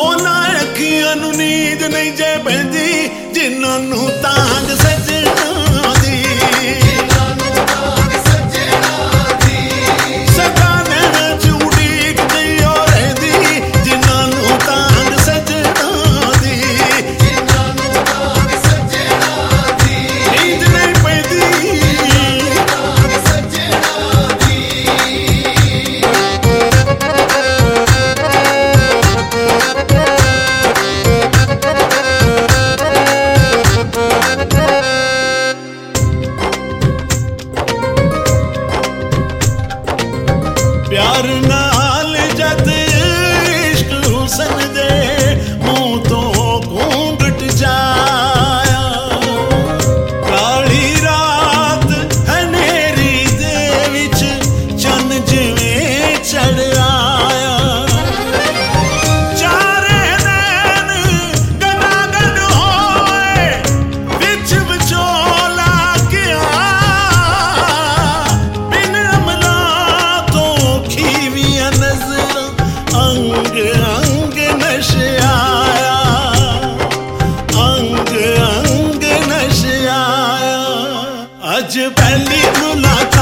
ਉਹਨਾਂ ਅੱਖੀਆਂ ਨੂੰ ਨੀਂਦ ਨਹੀਂ ਜੇ ਪੈਂਦੀ ਜਿਨ੍ਹਾਂ ਨੂੰ ਤਾਂਗ ਸੱਜਣਾ ਦੀ। प्यार नाल जद इश्क हुसन दे मुंह तो घूंघट जाया, काली रात हनेरी दे विच चन जिवें चढ़ आया। चारे नैन गडागड होए विच विचोला गया, बिन अमला नजर अंग अंग नशे आया, अंग अंग नशे आया। अज पहली मुलाकात